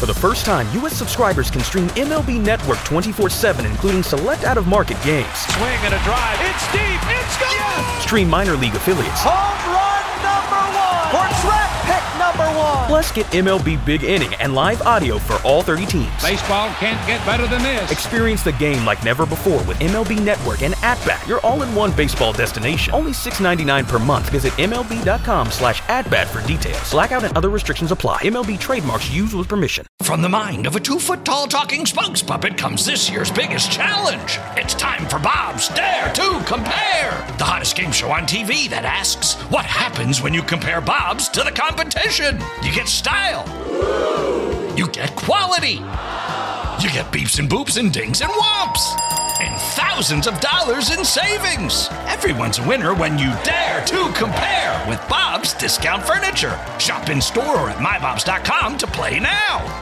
For the first time, U.S. subscribers can stream MLB Network 24/7, including select out-of-market games. Swing and a drive. It's deep. It's gone. Yes! Stream minor league affiliates. Home run number 1. Or draft pick number 1. Plus, get MLB Big Inning and live audio for all 30 teams. Baseball can't get better than this. Experience the game like never before with MLB Network and At-Bat, your all-in-one baseball destination. Only $6.99 per month. Visit MLB.com/atbat for details. Blackout and other restrictions apply. MLB trademarks used with permission. From the mind of a 2-foot-tall talking Spunks puppet comes this year's biggest challenge. It's time for Bob's Dare to Compare, the hottest game show on TV that asks, what happens when you compare Bob's to the competition? You get style. You get quality. You get beeps and boops and dings and whomps. And thousands of dollars in savings. Everyone's a winner when you dare to compare with Bob's Discount Furniture. Shop in store or at mybobs.com to play now.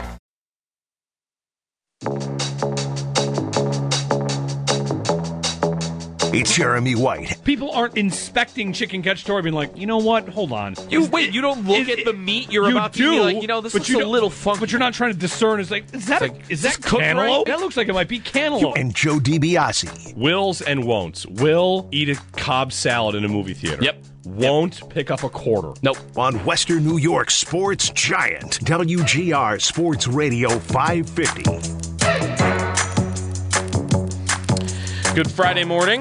It's Jeremy White. People aren't inspecting Chicken Catch Story being like, you know what, hold on. You don't look at the meat you're about to be like, this looks a little funky. But you're not trying to discern. It's like, is that cantaloupe? That looks like it might be cantaloupe. And Joe DiBiase. Wills and won'ts. Will eat a Cobb salad in a movie theater. Yep. Won't pick up a quarter. Nope. On Western New York sports giant, WGR Sports Radio 550. Good Friday morning.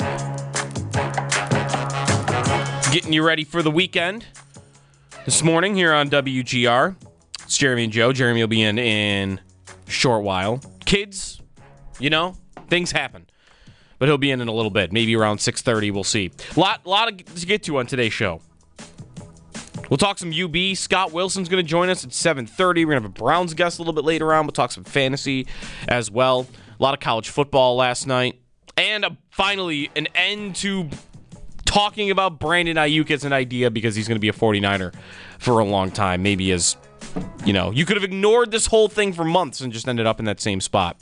Getting you ready for the weekend. This morning here on WGR, it's Jeremy and Joe. Jeremy will be in a short while. Kids, things happen. But he'll be in a little bit, maybe around 6:30. We'll see. A lot to get to on today's show. We'll talk some UB. Scott Wilson's going to join us at 7:30. We're going to have a Browns guest a little bit later on. We'll talk some fantasy as well. A lot of college football last night. And finally, an end to talking about Brandon Ayuk as an idea because he's going to be a 49er for a long time. Maybe as, you could have ignored this whole thing for months and just ended up in that same spot.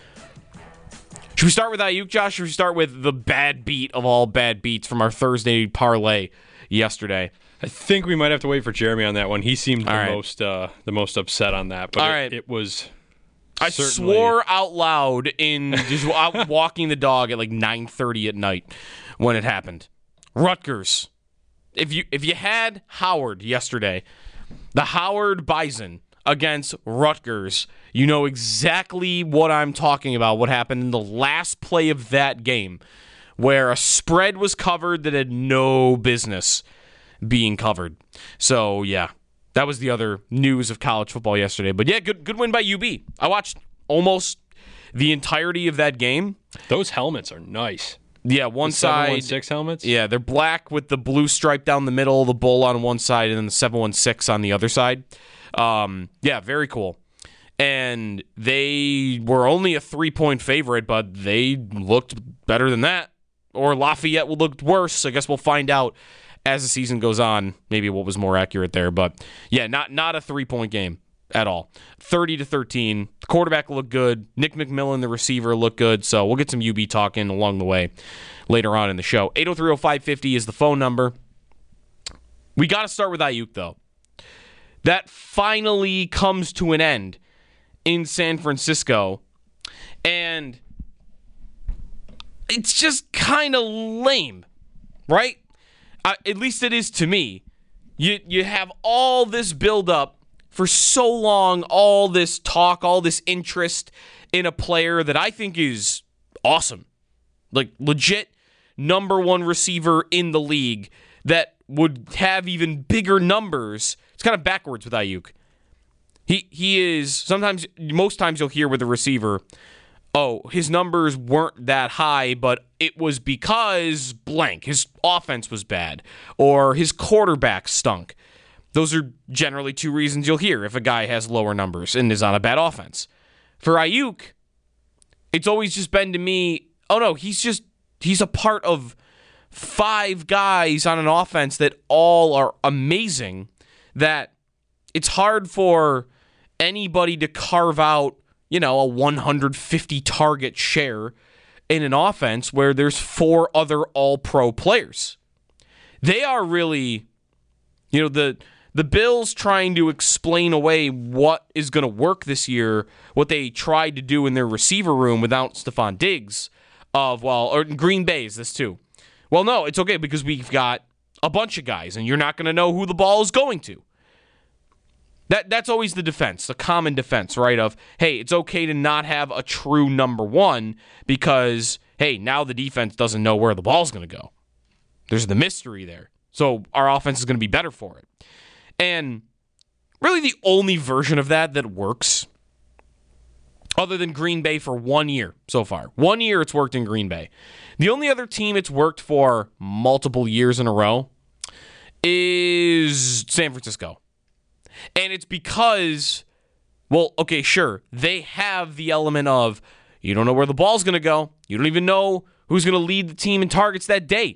Should we start with Ayuk, Josh, or should we start with the bad beat of all bad beats from our Thursday parlay yesterday? I think we might have to wait for Jeremy on that one. He seemed the most upset on that. But it was... I swore out loud in just out walking the dog at like 9:30 at night when it happened. Rutgers. If you had Howard yesterday, the Howard Bison against Rutgers, you know exactly what I'm talking about, what happened in the last play of that game where a spread was covered that had no business being covered. So, yeah. That was the other news of college football yesterday. But yeah, good win by UB. I watched almost the entirety of that game. Those helmets are nice. Yeah, one side. 716 helmets? Yeah, they're black with the blue stripe down the middle, the bull on one side, and then the 716 on the other side. Yeah, very cool. And they were only a 3-point favorite, but they looked better than that. Or Lafayette looked worse. I guess we'll find out as the season goes on, maybe what was more accurate there. But, yeah, not a 3-point game at all. 30-13. The quarterback looked good. Nick McMillan, the receiver, looked good. So we'll get some UB talking along the way later on in the show. 803-0550 is the phone number. We got to start with Ayuk, though. That finally comes to an end in San Francisco. And it's just kind of lame, right? At least it is to me. You have all this build-up for so long, all this talk, all this interest in a player that I think is awesome. Like, legit number one receiver in the league that would have even bigger numbers. It's kind of backwards with Ayuk. He is, most times you'll hear with a receiver, oh, his numbers weren't that high, but it was because blank. His offense was bad, or his quarterback stunk. Those are generally two reasons you'll hear if a guy has lower numbers and is on a bad offense. For Ayuk, it's always just been to me, oh no, he's a part of 5 guys on an offense that all are amazing, that it's hard for anybody to carve out, a 150 target share in an offense where there's 4 other all-pro players. They are really, the the Bills trying to explain away what is going to work this year, what they tried to do in their receiver room without Stephon Diggs, or Green Bay's this too. Well, no, it's okay because we've got a bunch of guys, and you're not going to know who the ball is going to. That's always the defense, the common defense, right? Of, hey, it's okay to not have a true number one because, hey, now the defense doesn't know where the ball's going to go. There's the mystery there. So our offense is going to be better for it. And really the only version of that works, other than Green Bay for 1 year so far. 1 year it's worked in Green Bay. The only other team it's worked for multiple years in a row is San Francisco. And it's because, well, okay, sure, they have the element of you don't know where the ball's going to go. You don't even know who's going to lead the team in targets that day.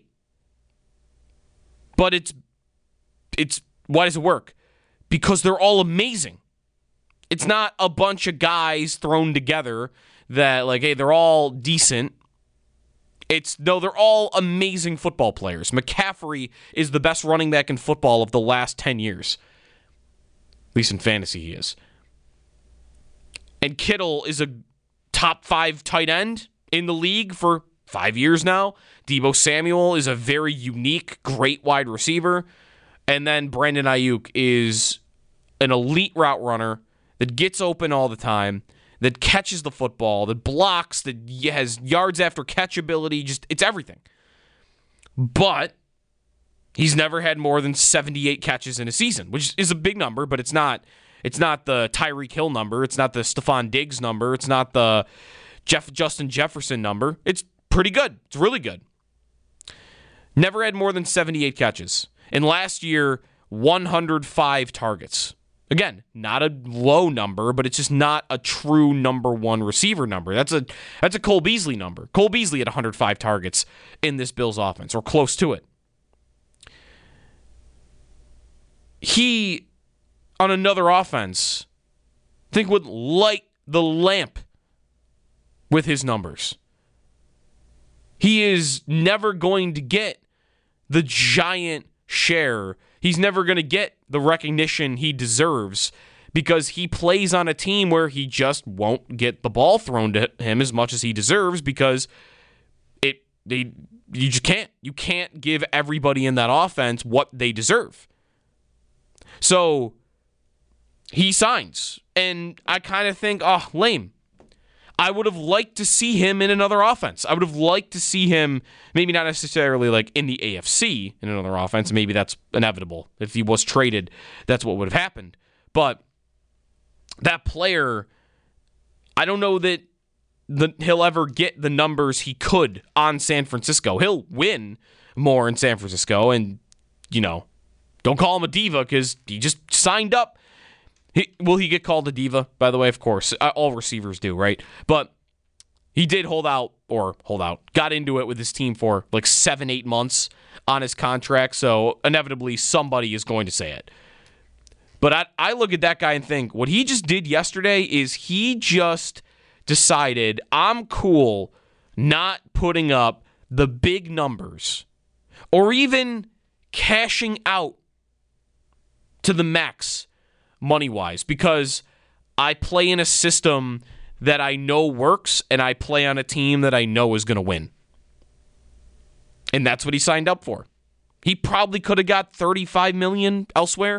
But it's why does it work? Because they're all amazing. It's not a bunch of guys thrown together that, like, hey, they're all decent. They're all amazing football players. McCaffrey is the best running back in football of the last 10 years. At least in fantasy he is. And Kittle is a top 5 tight end in the league for 5 years now. Deebo Samuel is a very unique, great wide receiver. And then Brandon Ayuk is an elite route runner that gets open all the time, that catches the football, that blocks, that has yards after catch ability. Just, it's everything. But he's never had more than 78 catches in a season, which is a big number, but it's not the Tyreek Hill number. It's not the Stephon Diggs number. It's not the Justin Jefferson number. It's pretty good. It's really good. Never had more than 78 catches. And last year, 105 targets. Again, not a low number, but it's just not a true number one receiver number. That's a Cole Beasley number. Cole Beasley had 105 targets in this Bills offense, or close to it. He, on another offense, I think would light the lamp with his numbers. He is never going to get the giant share. He's never going to get the recognition he deserves because he plays on a team where he just won't get the ball thrown to him as much as he deserves because you just can't. You can't give everybody in that offense what they deserve. So he signs, and I kind of think, lame. I would have liked to see him in another offense. I would have liked to see him, maybe not necessarily like in the AFC in another offense. Maybe that's inevitable. If he was traded, that's what would have happened. But that player, I don't know that he'll ever get the numbers he could on San Francisco. He'll win more in San Francisco, and, don't call him a diva because he just signed up. Will he get called a diva, by the way? Of course. All receivers do, right? But he did got into it with his team for like 7-8 months on his contract, so inevitably somebody is going to say it. But I look at that guy and think, what he just did yesterday is he just decided, I'm cool not putting up the big numbers or even cashing out to the max money-wise, because I play in a system that I know works, and I play on a team that I know is going to win. And that's what he signed up for. He probably could have got $35 million elsewhere.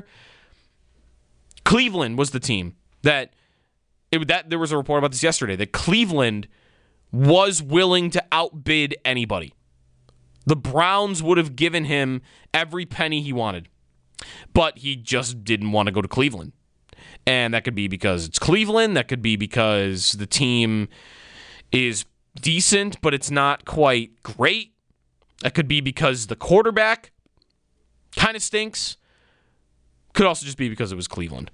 Cleveland was the team that there was a report about this yesterday, that Cleveland was willing to outbid anybody. The Browns would have given him every penny he wanted. But he just didn't want to go to Cleveland. And that could be because it's Cleveland. That could be because the team is decent, but it's not quite great. That could be because the quarterback kind of stinks. Could also just be because it was Cleveland.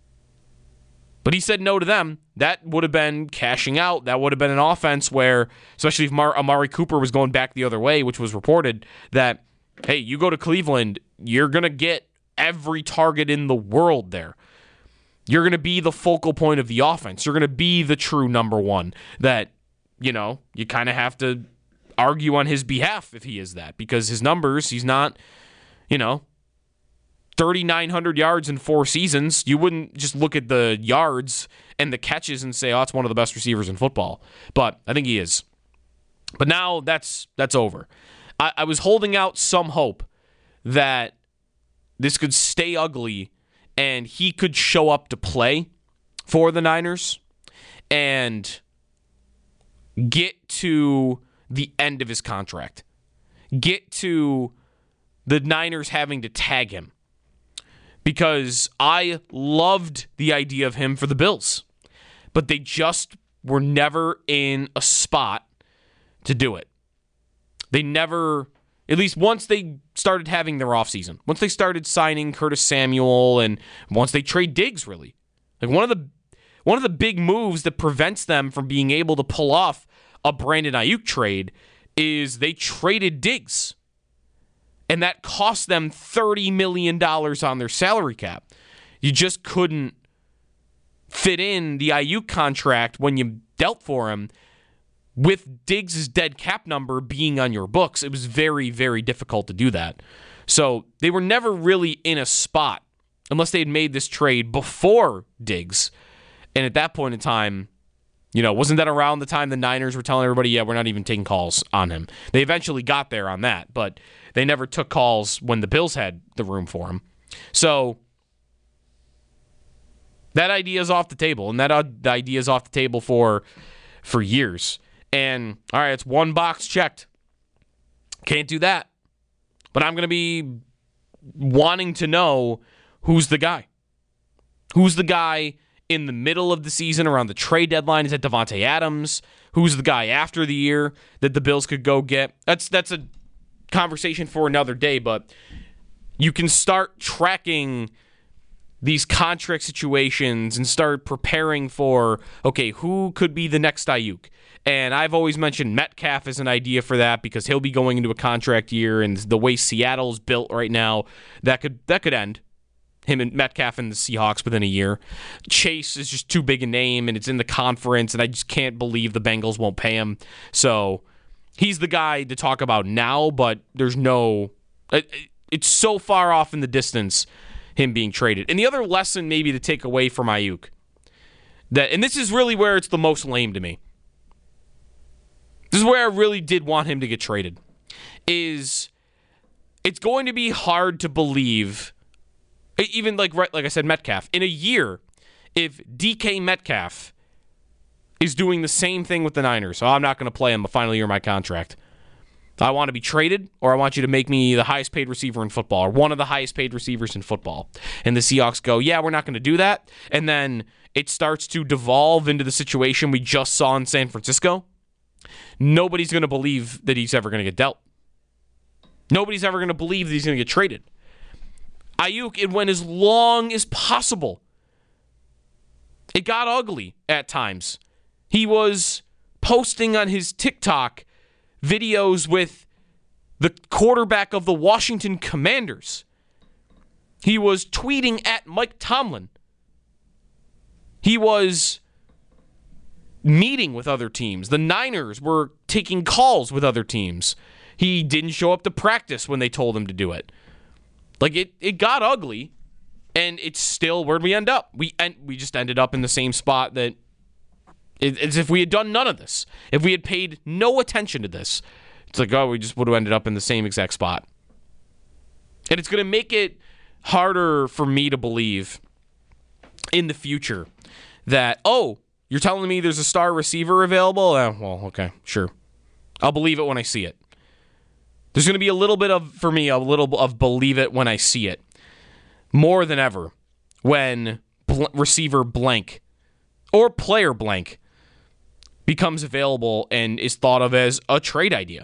But he said no to them. That would have been cashing out. That would have been an offense where, especially if Amari Cooper was going back the other way, which was reported, that, hey, you go to Cleveland, you're going to get every target in the world there. You're going to be the focal point of the offense. You're going to be the true number one that, you kind of have to argue on his behalf if he is that, because his numbers, he's not 3,900 yards in 4 seasons. You wouldn't just look at the yards and the catches and say, oh, it's one of the best receivers in football. But I think he is. But now that's over. I was holding out some hope that this could stay ugly and he could show up to play for the Niners and get to the end of his contract. Get to the Niners having to tag him. Because I loved the idea of him for the Bills. But they just were never in a spot to do it. They never, at least once they started having their offseason, once they started signing Curtis Samuel and once they trade Diggs, really. Like one of the big moves that prevents them from being able to pull off a Brandon Ayuk trade is they traded Diggs. And that cost them $30 million on their salary cap. You just couldn't fit in the Ayuk contract when you dealt for him with Diggs' dead cap number being on your books. It was very, very difficult to do that. So they were never really in a spot unless they had made this trade before Diggs. And at that point in time, wasn't that around the time the Niners were telling everybody, yeah, we're not even taking calls on him? They eventually got there on that, but they never took calls when the Bills had the room for him. So that idea is off the table, and that idea is off the table for years. And, all right, it's one box checked. Can't do that. But I'm going to be wanting to know who's the guy. Who's the guy in the middle of the season around the trade deadline? Is it Davante Adams? Who's the guy after the year that the Bills could go get? That's a conversation for another day, but you can start tracking these contract situations and start preparing for, okay, who could be the next Ayuk? And I've always mentioned Metcalf as an idea for that because he'll be going into a contract year, and the way Seattle's built right now, that could end. Him and Metcalf and the Seahawks within a year. Chase is just too big a name, and it's in the conference, and I just can't believe the Bengals won't pay him. So he's the guy to talk about now, but there's no... It's so far off in the distance, him being traded. And the other lesson maybe to take away from Ayuk, and this is really where it's the most lame to me. This is where I really did want him to get traded. Is it's going to be hard to believe, even like I said, Metcalf. In a year, if DK Metcalf is doing the same thing with the Niners, I'm not going to play him the final year of my contract. I want to be traded, or I want you to make me the highest paid receiver in football, or one of the highest paid receivers in football. And the Seahawks go, yeah, we're not going to do that. And then it starts to devolve into the situation we just saw in San Francisco. Nobody's going to believe that he's ever going to get dealt. Nobody's ever going to believe that he's going to get traded. Ayuk, it went as long as possible. It got ugly at times. He was posting on his TikTok videos with the quarterback of the Washington Commanders. He was tweeting at Mike Tomlin. He was meeting with other teams. The Niners were taking calls with other teams. He didn't show up to practice when they told him to do it. Like, it got ugly, and it's still, where'd we end up? We just ended up in the same spot that, as if we had done none of this. If we had paid no attention to this, it's like, we just would have ended up in the same exact spot. And it's going to make it harder for me to believe in the future that, you're telling me there's a star receiver available? Well, okay, sure. I'll believe it when I see it. There's going to be a little bit of, for me, a little of believe it when I see it. More than ever when receiver blank or player blank becomes available and is thought of as a trade idea.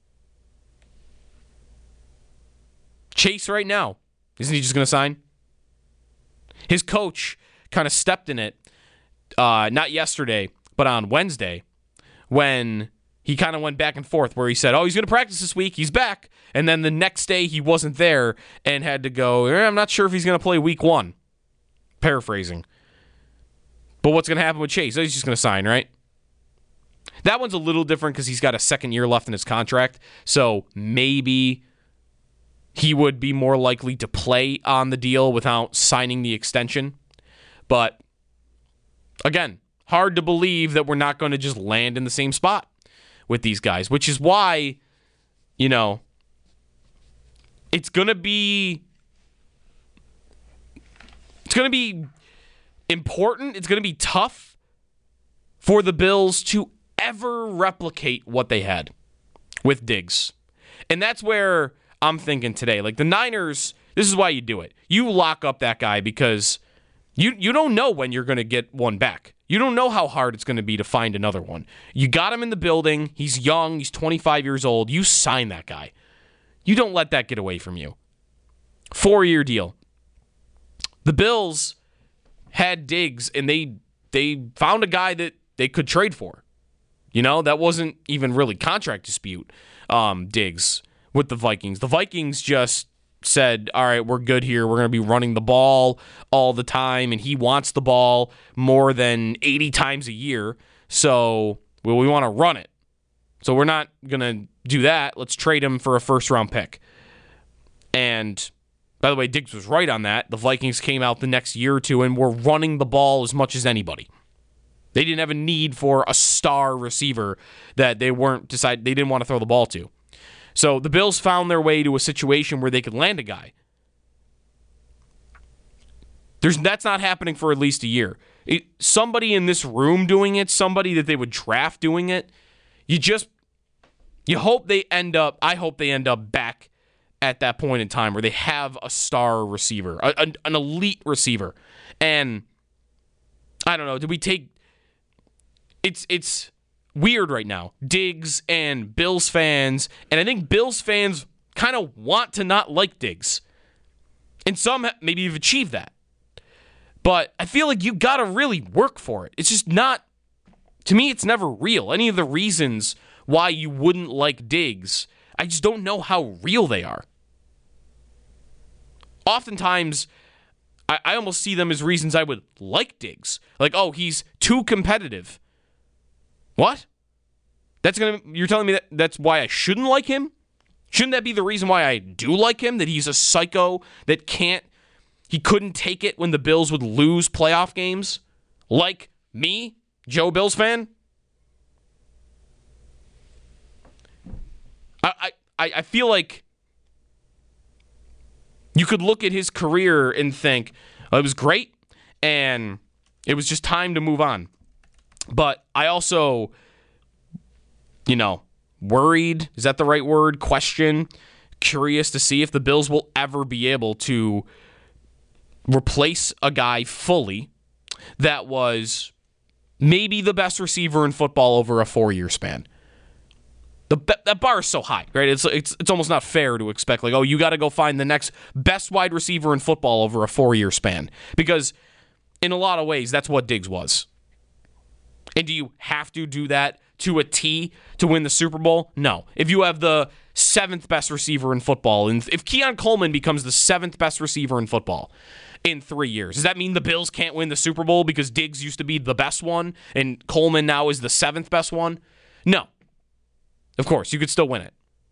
Chase right now, isn't he just going to sign? His coach kind of stepped in it, not yesterday, but on Wednesday, when he kind of went back and forth where he said, he's going to practice this week, he's back, and then the next day he wasn't there and had to go, I'm not sure if he's going to play week 1. Paraphrasing. But what's going to happen with Chase? He's just going to sign, right? That one's a little different because he's got a second year left in his contract, so maybe he would be more likely to play on the deal without signing the extension. But again, hard to believe that we're not going to just land in the same spot with these guys, which is why, it's going to be important. It's going to be tough for the Bills to ever replicate what they had with Diggs. And that's where I'm thinking today. Like the Niners, this is why you do it. You lock up that guy because you don't know when you're going to get one back. You don't know how hard it's going to be to find another one. You got him in the building. He's young. He's 25 years old. You sign that guy. You don't let that get away from you. 4-year deal. The Bills had Diggs, and they found a guy that they could trade for. That wasn't even really contract dispute, Diggs, with the Vikings. The Vikings just said, all right, we're good here. We're going to be running the ball all the time, and he wants the ball more than 80 times a year, so we want to run it. So we're not going to do that. Let's trade him for a first-round pick. And by the way, Diggs was right on that. The Vikings came out the next year or two and were running the ball as much as anybody. They didn't have a need for a star receiver that they didn't want to throw the ball to. So the Bills found their way to a situation where they could land a guy. That's not happening for at least a year. Somebody in this room doing it, somebody that they would draft doing it, I hope they end up back at that point in time where they have a star receiver, an elite receiver. And I don't know, it's weird right now. Diggs and Bills fans, and I think Bills fans kind of want to not like Diggs. And some maybe have achieved that. But I feel like you got to really work for it. It's just not, to me, it's never real. Any of the reasons why you wouldn't like Diggs, I just don't know how real they are. Oftentimes, I almost see them as reasons I would like Diggs. Like, oh, he's too competitive. What? You're telling me that's why I shouldn't like him? Shouldn't that be the reason why I do like him? That he's a psycho that he couldn't take it when the Bills would lose playoff games? Like me, Joe Bills fan? I feel like you could look at his career and think, oh, it was great, and it was just time to move on. But I also, worried, is that the right word? Curious to see if the Bills will ever be able to replace a guy fully that was maybe the best receiver in football over a 4-year span. That bar is so high, right? It's almost not fair to expect, like, oh, you got to go find the next best wide receiver in football over a 4-year span. Because in a lot of ways, that's what Diggs was. And do you have to do that to a T to win the Super Bowl? No. If you have the 7th best receiver in football, and if Keon Coleman becomes the 7th best receiver in football in 3 years, does that mean the Bills can't win the Super Bowl because Diggs used to be the best one and Coleman now is the 7th best one? No. Of course, you could still win it.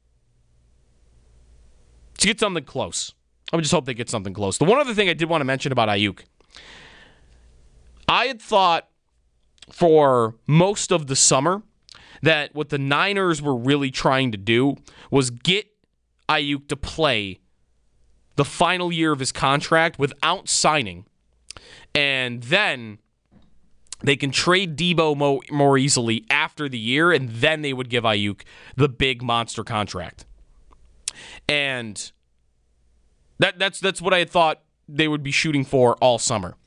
To get something close. I would just hope they get something close. The one other thing I did want to mention about Ayuk. I had thought for most of the summer that what the Niners were really trying to do was get Ayuk to play the final year of his contract without signing. And then they can trade Debo more easily after the year, and then they would give Ayuk the big monster contract. And that's what I had thought they would be shooting for all summer.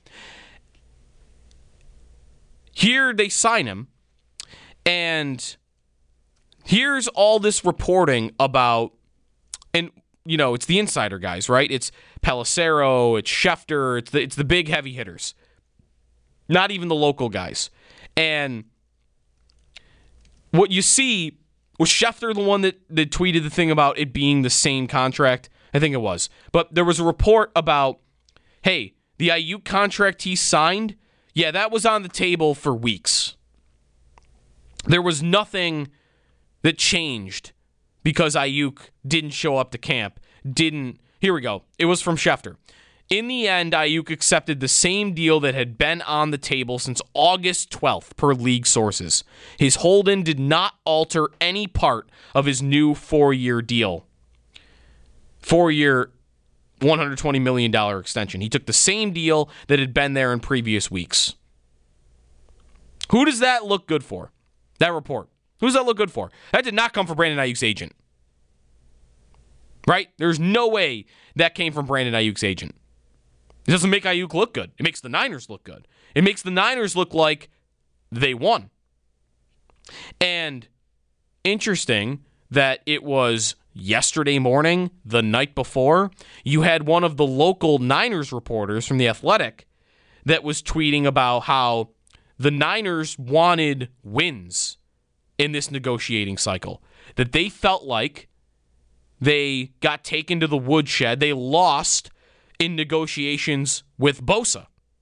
Here they sign him, and here's all this reporting about, and it's the insider guys, right? It's Pelissero, it's Schefter, it's the big heavy hitters. Not even the local guys. And what you see, was Schefter the one that tweeted the thing about it being the same contract? I think it was. But there was a report about, hey, the Ayuk contract he signed, yeah, that was on the table for weeks. There was nothing that changed because Ayuk didn't show up to camp, didn't. Here we go. It was from Schefter. In the end, Aiyuk accepted the same deal that had been on the table since August 12th, per league sources. His hold-in did not alter any part of his new 4-year deal. 4-year, $120 million extension. He took the same deal that had been there in previous weeks. Who does that look good for? That report. Who does that look good for? That did not come from Brandon Aiyuk's agent. Right? There's no way that came from Brandon Aiyuk's agent. It doesn't make Aiyuk look good. It makes the Niners look good. It makes the Niners look like they won. And interesting that it was yesterday morning, the night before, you had one of the local Niners reporters from The Athletic that was tweeting about how the Niners wanted wins in this negotiating cycle. That they felt like they got taken to the woodshed. They lost in negotiations with Bosa.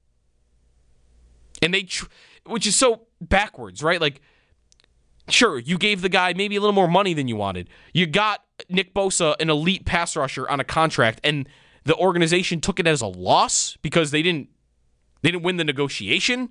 And which is so backwards, right? Like, sure, you gave the guy maybe a little more money than you wanted. You got Nick Bosa, an elite pass rusher, on a contract, and the organization took it as a loss because they didn't win the negotiation.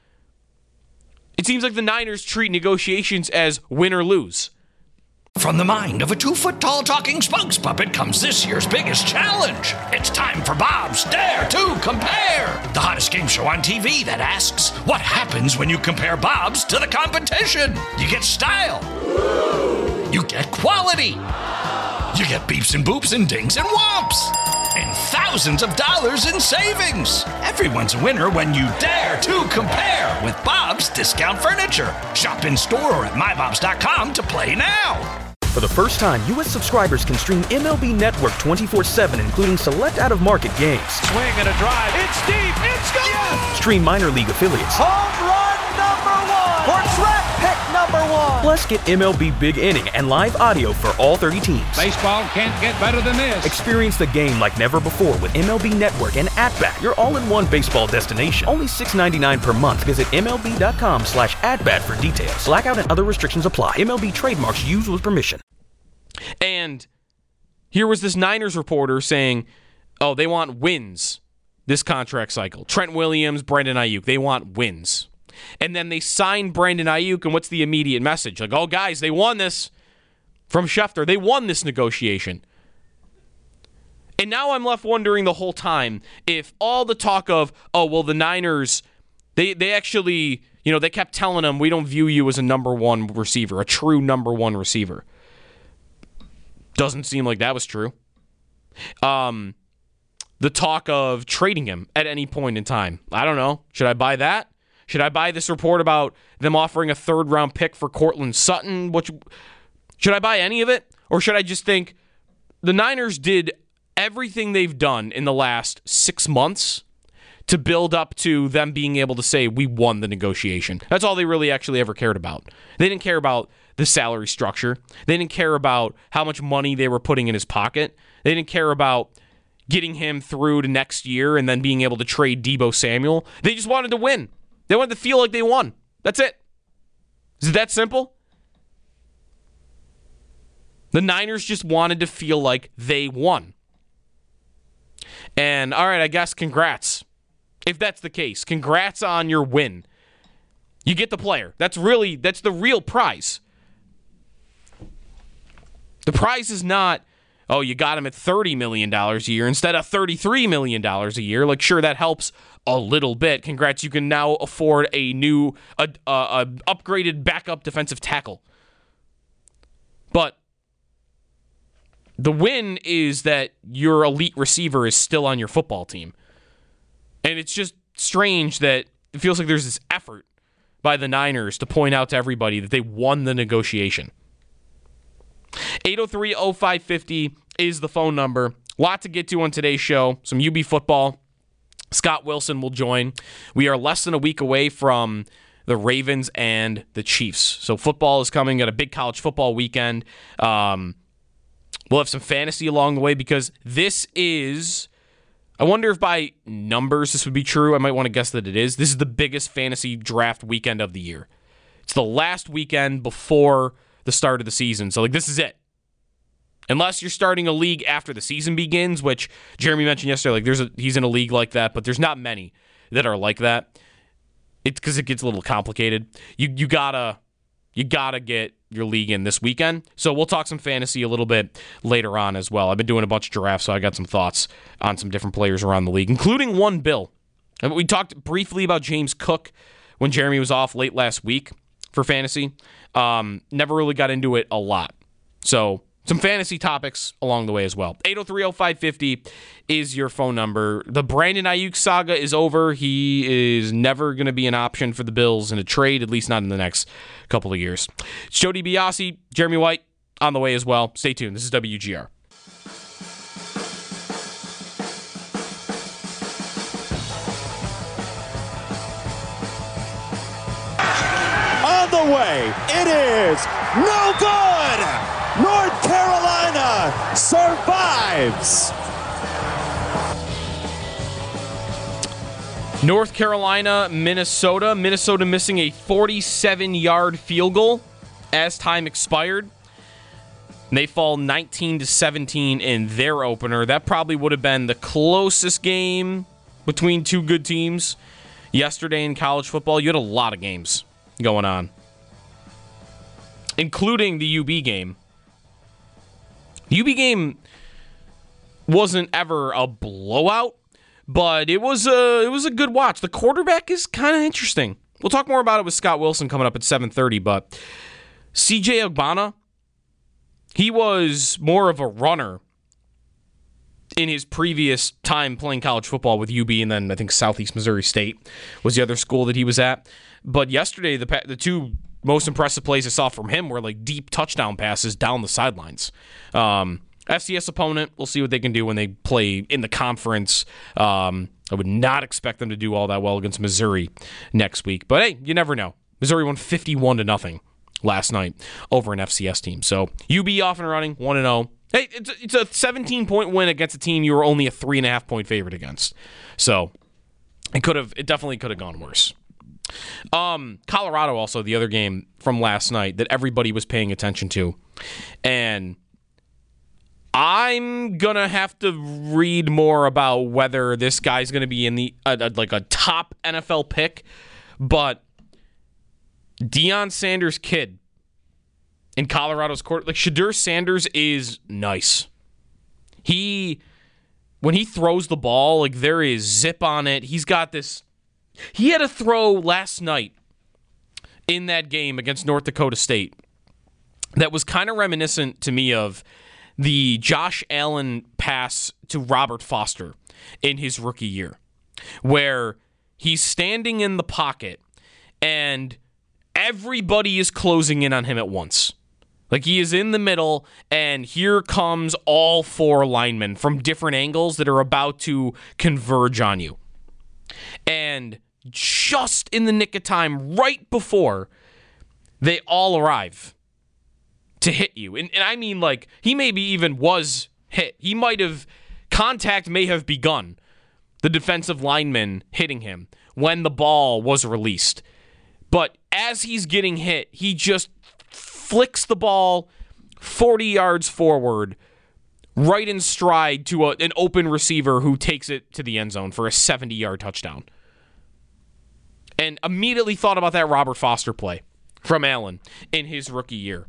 It seems like the Niners treat negotiations as win or lose. From the mind of a 2-foot-tall talking spokes puppet comes this year's biggest challenge. It's time for Bob's Dare to Compare, the hottest game show on TV that asks, what happens when you compare Bob's to the competition? You get style. You get quality. You get beeps and boops and dings and whomps. And thousands of dollars in savings. Everyone's a winner when you dare to compare with Bob's Discount Furniture. Shop in store or at mybobs.com to play now. For the first time, U.S. subscribers can stream MLB Network 24/7, including select out-of-market games. Swing and a drive. It's deep. It's gone. Yes! Stream minor league affiliates. Home run number 1. For track pick number 1. Plus, get MLB Big Inning and live audio for all 30 teams. Baseball can't get better than this. Experience the game like never before with MLB Network and At-Bat, your all-in-one baseball destination. Only $6.99 per month. Visit MLB.com/AtBat for details. Blackout and other restrictions apply. MLB trademarks used with permission. And here was this Niners reporter saying, oh, they want wins this contract cycle. Trent Williams, Brandon Aiyuk, they want wins. And then they signed Brandon Aiyuk, and what's the immediate message? Like, oh, guys, they won this from Schefter. They won this negotiation. And now I'm left wondering the whole time if all the talk of, oh, well, the Niners, they actually, they kept telling them, we don't view you as a number one receiver, a true number one receiver. Doesn't seem like that was true. The talk of trading him at any point in time. I don't know. Should I buy that? Should I buy this report about them offering a 3rd-round pick for Cortland Sutton? Should I buy any of it? Or should I just think the Niners did everything they've done in the last 6 months to build up to them being able to say, we won the negotiation? That's all they really actually ever cared about. They didn't care about the salary structure. They didn't care about how much money they were putting in his pocket. They didn't care about getting him through to next year and then being able to trade Deebo Samuel. They just wanted to win. They wanted to feel like they won. That's it. Is it that simple? The Niners just wanted to feel like they won. And, all right, I guess congrats. If that's the case, congrats on your win. You get the player. That's the real prize. The prize is not, oh, you got him at $30 million a year instead of $33 million a year. Like, sure, that helps a little bit. Congrats, you can now afford a new, upgraded backup defensive tackle. But the win is that your elite receiver is still on your football team. And it's just strange that it feels like there's this effort by the Niners to point out to everybody that they won the negotiation. 803-0550 is the phone number. Lot to get to on today's show. Some UB football. Scott Wilson will join. We are less than a week away from the Ravens and the Chiefs. So football is coming. Got a big college football weekend. We'll have some fantasy along the way because this is, I wonder if by numbers this would be true. I might want to guess that it is. This is the biggest fantasy draft weekend of the year. It's the last weekend before the start of the season. So, this is it. Unless you're starting a league after the season begins, which Jeremy mentioned yesterday, like he's in a league like that, but there's not many that are like that. It's because it gets a little complicated. You gotta get your league in this weekend. So we'll talk some fantasy a little bit later on as well. I've been doing a bunch of drafts, so I got some thoughts on some different players around the league, including one Bill. And we talked briefly about James Cook when Jeremy was off late last week for fantasy. Never really got into it a lot. So some fantasy topics along the way as well. 803-0550 is your phone number. The Brandon Ayuk saga is over. He is never going to be an option for the Bills in a trade, at least not in the next couple of years. It's Joe DiBiase, Jeremy White on the way as well. Stay tuned. This is WGR. On the way, it is no good! North Carolina survives. North Carolina, Minnesota. Minnesota missing a 47-yard field goal as time expired. They fall 19-17 in their opener. That probably would have been the closest game between two good teams yesterday in college football. You had a lot of games going on, including the UB game. UB game wasn't ever a blowout, but it was a good watch. The quarterback is kind of interesting. We'll talk more about it with Scott Wilson coming up at 7:30, but CJ Ogbonna, he was more of a runner in his previous time playing college football with UB, and then I think Southeast Missouri State was the other school that he was at. But yesterday, the two most impressive plays I saw from him were like deep touchdown passes down the sidelines. FCS opponent, we'll see what they can do when they play in the conference. I would not expect them to do all that well against Missouri next week. But hey, you never know. Missouri won 51-0 last night over an FCS team. So UB off and running, 1-0. Hey, it's a 17-point win against a team you were only a 3.5-point favorite against. So it definitely could have gone worse. Colorado also, the other game from last night that everybody was paying attention to. And I'm going to have to read more about whether this guy's going to be in the like a top NFL pick, but Deion Sanders' kid in Colorado's court, like Shedeur Sanders is nice. When he throws the ball, like there is zip on it. He had a throw last night in that game against North Dakota State that was kind of reminiscent to me of the Josh Allen pass to Robert Foster in his rookie year, where he's standing in the pocket and everybody is closing in on him at once. Like he is in the middle, and here comes all four linemen from different angles that are about to converge on you. And just in the nick of time, right before they all arrive to hit you. And I mean, like, he maybe even was hit. Contact may have begun, the defensive lineman hitting him when the ball was released. But as he's getting hit, he just flicks the ball 40 yards forward, right in stride to an open receiver who takes it to the end zone for a 70-yard touchdown. And immediately thought about that Robert Foster play from Allen in his rookie year.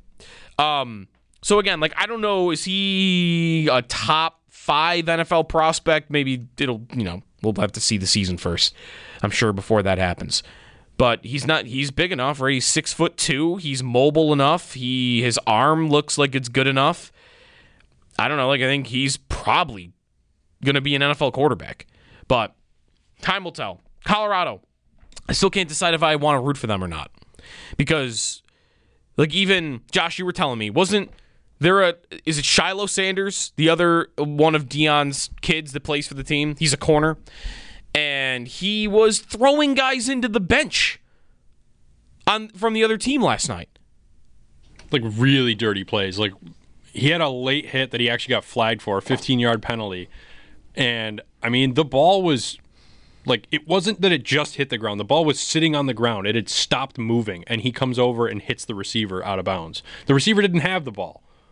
So again, like, I don't know, is he a top 5 NFL prospect? Maybe we'll have to see the season first, I'm sure, before that happens. But he's big enough, right? He's 6'2". He's mobile enough. His arm looks like it's good enough. I don't know, I think he's probably going to be an NFL quarterback. But time will tell. Colorado, I still can't decide if I want to root for them or not. Because, like, even, Josh, you were telling me, is it Shiloh Sanders, the other one of Deion's kids that plays for the team? He's a corner. And he was throwing guys into the bench from the other team last night. Like, really dirty plays. Like, he had a late hit that he actually got flagged for, a 15-yard penalty. And, I mean, the ball was, like, it wasn't that it just hit the ground. The ball was sitting on the ground. It had stopped moving, and he comes over and hits the receiver out of bounds. The receiver didn't have the ball.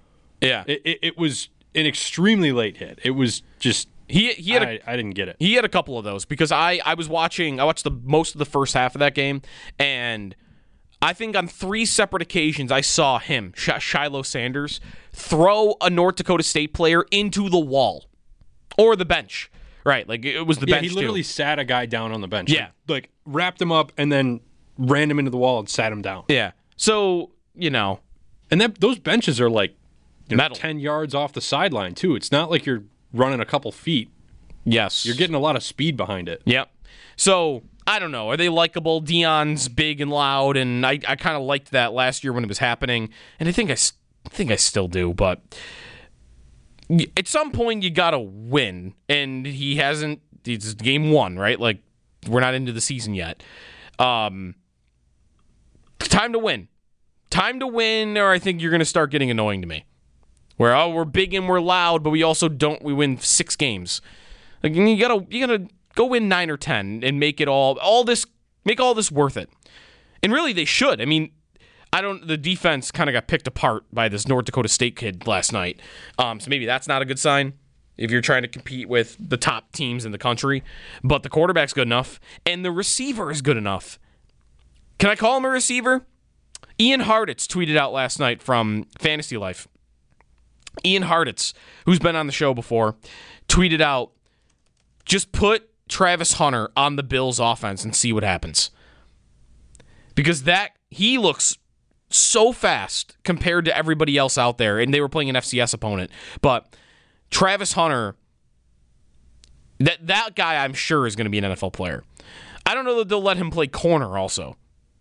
Yeah. It was an extremely late hit. It was just I didn't get it. He had a couple of those because I watched most of the first half of that game, and I think on 3 separate occasions I saw him, Shiloh Sanders, throw a North Dakota State player into the wall or the bench. Right, like it was the bench. He literally sat a guy down on the bench. Yeah. Like wrapped him up and then ran him into the wall and sat him down. Yeah. So, And those benches are like metal. 10 yards off the sideline, too. It's not like you're running a couple feet. Yes. You're getting a lot of speed behind it. Yep. So, I don't know. Are they likable? Dion's big and loud, and I kind of liked that last year when it was happening, and I think I still do, but at some point you got to win, and he hasn't. It's game 1, right? Like, we're not into the season yet. Time to win. Time to win, or I think you're going to start getting annoying to me. Where, we're big and we're loud, but we also don't. We win 6 games. Like, you gotta go win 9 or 10 and make it all this worth it. And really, they should. I mean, the defense kind of got picked apart by this North Dakota State kid last night. So maybe that's not a good sign if you're trying to compete with the top teams in the country. But the quarterback's good enough, and the receiver is good enough. Can I call him a receiver? Ian Harditz tweeted out last night from Fantasy Life. Ian Harditz, who's been on the show before, tweeted out, just put Travis Hunter on the Bills offense and see what happens. Because he looks so fast compared to everybody else out there, and they were playing an FCS opponent. But Travis Hunter, that guy I'm sure is going to be an NFL player. I don't know that they'll let him play corner also.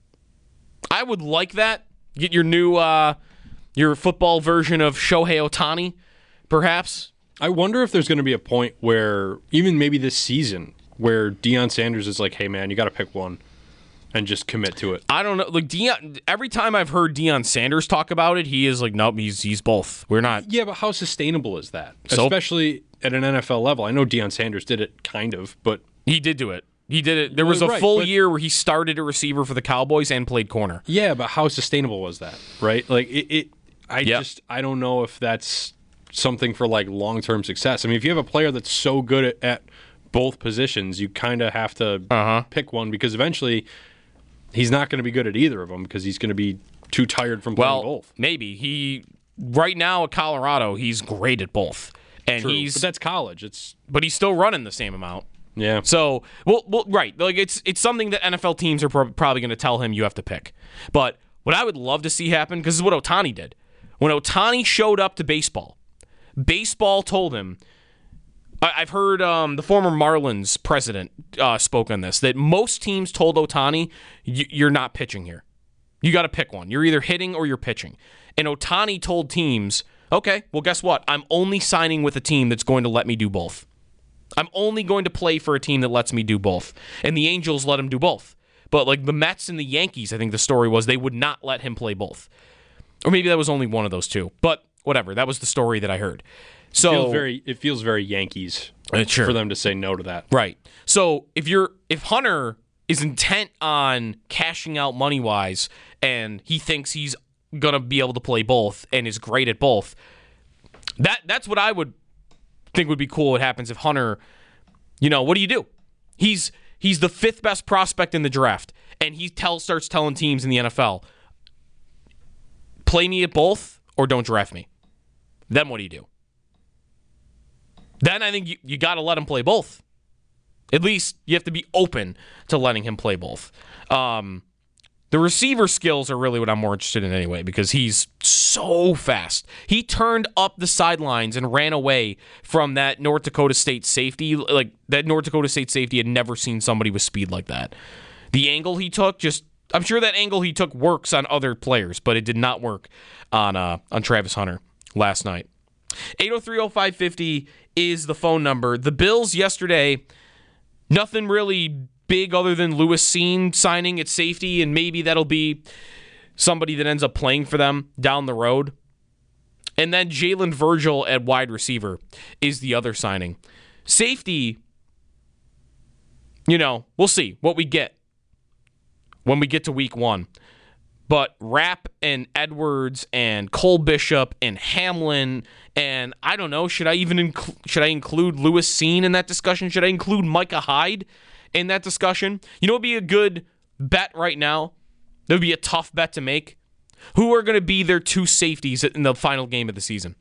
I would like that. Get your new your football version of Shohei Ohtani, perhaps. I wonder if there's going to be a point where, even maybe this season, where Deion Sanders is like, hey, man, you got to pick one and just commit to it. I don't know. Like Deion, every time I've heard Deion Sanders talk about it, he is like, nope, he's both. We're not. Yeah, but how sustainable is that? Especially at an NFL level. I know Deion Sanders did it kind of, but... He did do it. He did it. There was a full year where he started a receiver for the Cowboys and played corner. Yeah, but how sustainable was that, right? Like, I don't know if that's something for, like, long-term success. I mean, if you have a player that's so good at both positions, you kind of have to pick one, because eventually he's not going to be good at either of them because he's going to be too tired from playing both. Maybe. Right now at Colorado, he's great at both. And True, but that's college. But he's still running the same amount. Yeah. So, well, right. Like it's something that NFL teams are probably going to tell him you have to pick. But what I would love to see happen, because this is what Ohtani did. When Ohtani showed up to baseball told him, I've heard the former Marlins president spoke on this, that most teams told Ohtani, you're not pitching here. You got to pick one. You're either hitting or you're pitching. And Ohtani told teams, okay, well, guess what? I'm only signing with a team that's going to let me do both. I'm only going to play for a team that lets me do both. And the Angels let him do both. But like the Mets and the Yankees, I think the story was they would not let him play both. Or maybe that was only one of those two. But whatever, that was the story that I heard. So it feels very Yankees sure. for them to say no to that. Right. So if Hunter is intent on cashing out money-wise and he thinks he's going to be able to play both and is great at both, that's what I would think would be cool. What happens if Hunter, what do you do? He's the 5th best prospect in the draft, and he starts telling teams in the NFL, play me at both or don't draft me. Then what do you do? Then I think you got to let him play both. At least you have to be open to letting him play both. The receiver skills are really what I'm more interested in anyway, because he's so fast. He turned up the sidelines and ran away from that North Dakota State safety. Like, that North Dakota State safety had never seen somebody with speed like that. The angle he took, I'm sure that angle he took works on other players, but it did not work on Travis Hunter last night. 803-0550 is the phone number. The Bills yesterday, nothing really big other than Lewis Cine signing at safety, and maybe that'll be somebody that ends up playing for them down the road. And then Jalen Virgil at wide receiver is the other signing. Safety, we'll see what we get when we get to week 1. But Rapp and Edwards and Cole Bishop and Hamlin and I don't know, should I include Lewis Cine in that discussion? Should I include Micah Hyde in that discussion? You know what would be a good bet right now? That would be a tough bet to make. Who are going to be their two safeties in the final game of the season?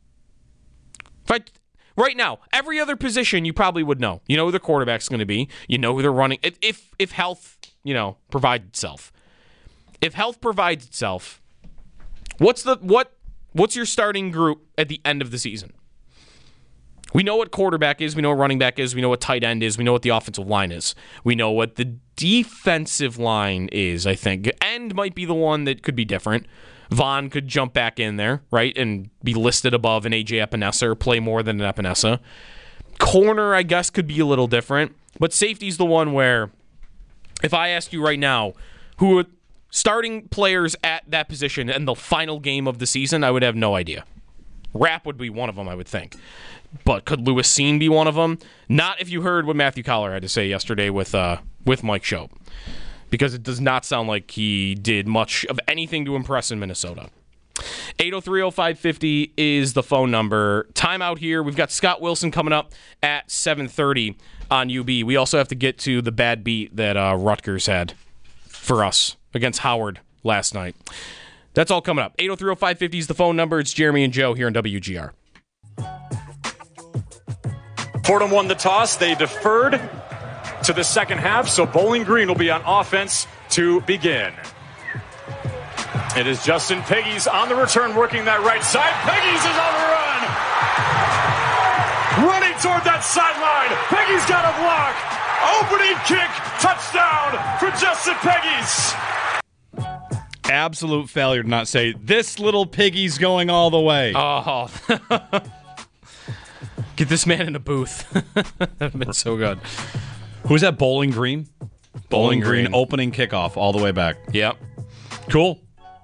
Right now, every other position you probably would know. You know who their quarterback's going to be. You know who they're running. If health, provides itself. If health provides itself, what's your starting group at the end of the season? We know what quarterback is. We know what running back is. We know what tight end is. We know what the offensive line is. We know what the defensive line is, I think. End might be the one that could be different. Vaughn could jump back in there, right, and be listed above an A.J. Epinesa or play more than an Epinesa. Corner, I guess, could be a little different. But safety's the one where, if I asked you right now, who are starting players at that position in the final game of the season, I would have no idea. Rapp would be one of them, I would think. But could Lewis Cine be one of them? Not if you heard what Matthew Collar had to say yesterday with Mike Schopp. Because it does not sound like he did much of anything to impress in Minnesota. 803-0550 is the phone number. Timeout here. We've got Scott Wilson coming up at 7:30 on UB. We also have to get to the bad beat that Rutgers had for us against Howard last night. That's all coming up. 803-0550 is the phone number. It's Jeremy and Joe here on WGR. Fordham won the toss. They deferred to the second half, so Bowling Green will be on offense to begin. It is Justin Peggies on the return, working that right side. Peggies is on the run. Running toward that sideline. Peggies got a block. Opening kick. Touchdown for Justin Peggies. Absolute failure to not say, this little piggy's going all the way. Oh. Get this man in a booth. That would have been so good. Who's that? Bowling Green? Bowling Green opening kickoff all the way back. Yep. Cool.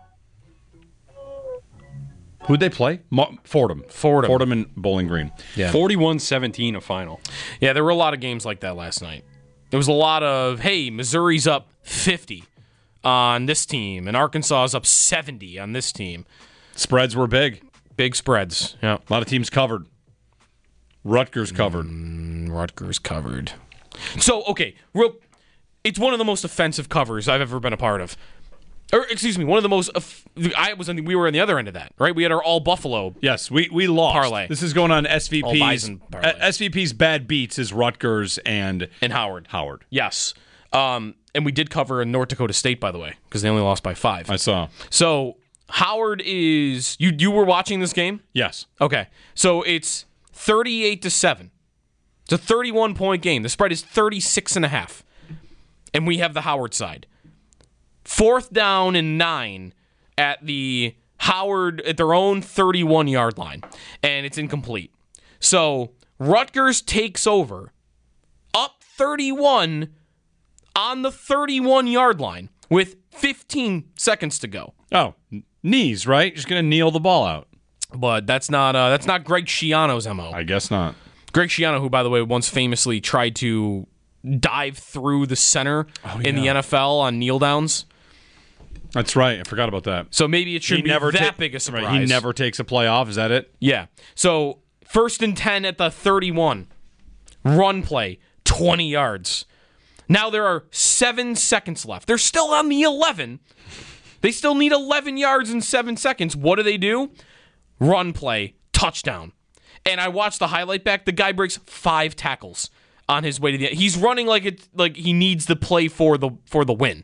Who'd they play? Fordham. Fordham and Bowling Green. Yeah. 41-17 a final. Yeah, there were a lot of games like that last night. There was a lot of, hey, Missouri's up 50 on this team, and Arkansas is up 70 on this team. Spreads were big. Big spreads. Yeah. A lot of teams covered. Rutgers covered. Rutgers covered. So, okay, it's one of the most offensive covers I've ever been a part of. Or, excuse me, one of the most. We were on the other end of that, right? We had our all Buffalo. Yes, we lost. Parlay. This is going on SVP's. All Bison parlay. SVP's bad beats is Rutgers and Howard. Howard. Yes. And we did cover North Dakota State, by the way, because they only lost by 5. I saw. So, Howard is. You were watching this game? Yes. Okay. So, it's 38-7. It's a 31-point game. The spread is 36.5. And we have the Howard side. 4th down and 9 at the Howard, at their own 31-yard line. And it's incomplete. So Rutgers takes over, up 31 on the 31-yard line with 15 seconds to go. Oh, knees, right? Just going to kneel the ball out. But that's not Greg Schiano's MO. I guess not. Greg Schiano, who, by the way, once famously tried to dive through the center in the NFL on kneel downs. That's right. I forgot about that. So maybe it shouldn't be that big a surprise. Right. He never takes a play off. Is that it? Yeah. So 1st and 10 at the 31. Run play, 20 yards. Now there are 7 seconds left. They're still on the 11. They still need 11 yards in 7 seconds. What do? Run play, touchdown. And I watched the highlight back. The guy breaks 5 tackles on his way to the end. He's running like he needs the play for the win.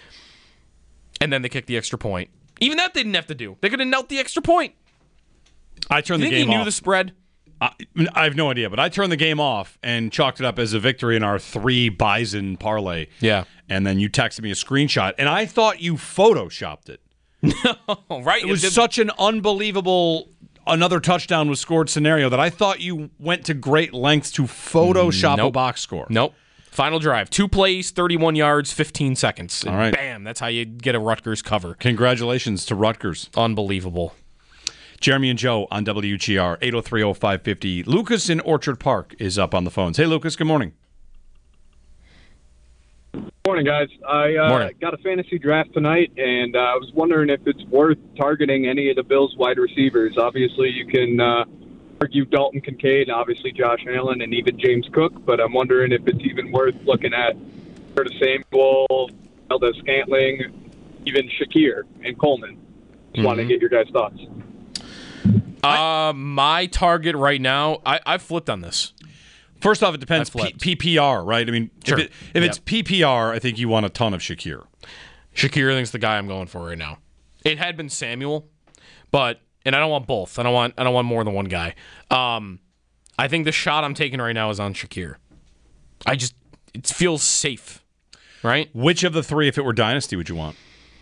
And then they kick the extra point. Even that they didn't have to do. They could have knelt the extra point. I turned the game off. You think he knew the spread? I have no idea, but I turned the game off and chalked it up as a victory in our 3 Bison parlay. Yeah. And then you texted me a screenshot, and I thought you photoshopped it. No, right? It was such an unbelievable another touchdown was scored scenario that I thought you went to great lengths to Photoshop a box score. Nope. Final drive. 2 plays, 31 yards, 15 seconds. And all right. Bam. That's how you get a Rutgers cover. Congratulations to Rutgers. Unbelievable. Jeremy and Joe on WGR, 803-0550. Lucas in Orchard Park is up on the phones. Hey, Lucas, good morning. Morning, guys. I got a fantasy draft tonight, and I was wondering if it's worth targeting any of the Bills' wide receivers. Obviously, you can argue Dalton Kincaid, obviously Josh Allen, and even James Cook, but I'm wondering if it's even worth looking at Curtis Samuel, Valdez Scantling, even Shakir and Coleman. Just want to get your guys' thoughts. My target right now, I've flipped on this. First off, it depends. PPR, right? I mean, sure. if it's PPR, I think you want a ton of Shakir. Shakir, I think, is the guy I'm going for right now. It had been Samuel, and I don't want both. I don't want more than one guy. I think the shot I'm taking right now is on Shakir. It feels safe, right? Which of the three, if it were Dynasty, would you want?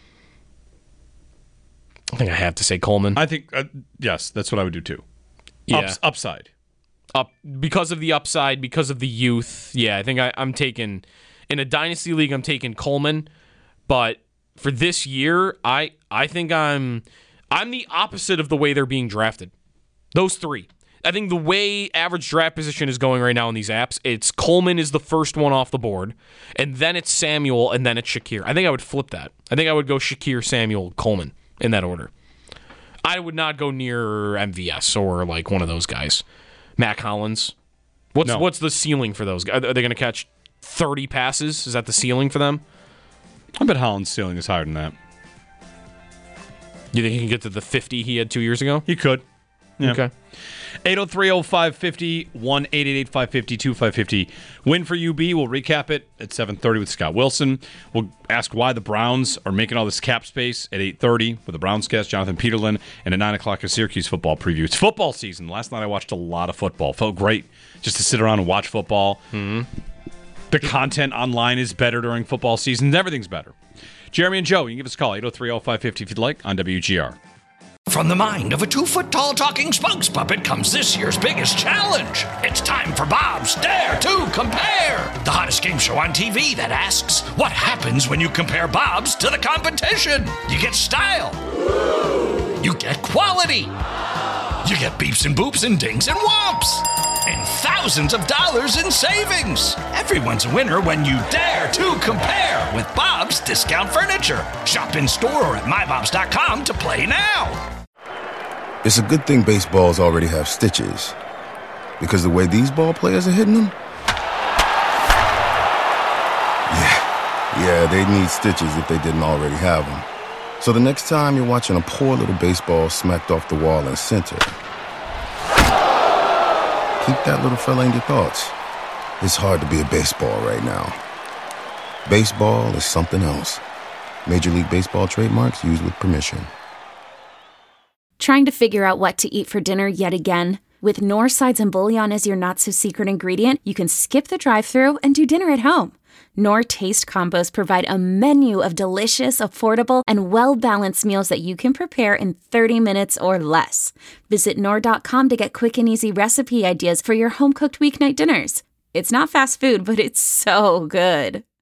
I think I have to say Coleman. I think, yes, that's what I would do too. Yeah. Upside. Because of the upside, because of the youth. Yeah, I think I'm taking, in a Dynasty League, I'm taking Coleman. But for this year, I think I'm the opposite of the way they're being drafted. Those three. I think the way average draft position is going right now in these apps, it's Coleman is the first one off the board, and then it's Samuel, and then it's Shakir. I think I would flip that. I think I would go Shakir, Samuel, Coleman in that order. I would not go near MVS or like one of those guys. Mac Hollins. What's the ceiling for those guys? Are they going to catch 30 passes? Is that the ceiling for them? I bet Hollins' ceiling is higher than that. You think he can get to the 50 he had 2 years ago? He could. Yeah. Okay. 803-0550, 1-888-550-2550. Win for UB. We'll recap it at 7:30 with Scott Wilson. We'll ask why the Browns are making all this cap space at 8:30 with the Browns guest, Jonathan Peterlin, and at 9 o'clock a Syracuse football preview. It's football season. Last night I watched a lot of football. Felt great just to sit around and watch football. Mm-hmm. The content online is better during football season. Everything's better. Jeremy and Joe, you can give us a call, 803-0550 if you'd like, on WGR. From the mind of a 2-foot-tall talking spokes puppet comes this year's biggest challenge. It's time for Bob's Dare to Compare, the hottest game show on TV that asks, what happens when you compare Bob's to the competition? You get style. You get quality. You get beeps and boops and dings and whomps. And thousands of dollars in savings. Everyone's a winner when you dare to compare with Bob's Discount Furniture. Shop in store or at mybobs.com to play now. It's a good thing baseballs already have stitches, because the way these ball players are hitting them, yeah, they'd need stitches if they didn't already have them. So the next time you're watching a poor little baseball smacked off the wall in center, keep that little fella in your thoughts. It's hard to be a baseball right now. Baseball is something else. Major League Baseball trademarks used with permission. Trying to figure out what to eat for dinner yet again? With Knorr sides and bouillon as your not-so-secret ingredient, you can skip the drive-thru and do dinner at home. Knorr Taste Combos provide a menu of delicious, affordable, and well-balanced meals that you can prepare in 30 minutes or less. Visit Knorr.com to get quick and easy recipe ideas for your home-cooked weeknight dinners. It's not fast food, but it's so good.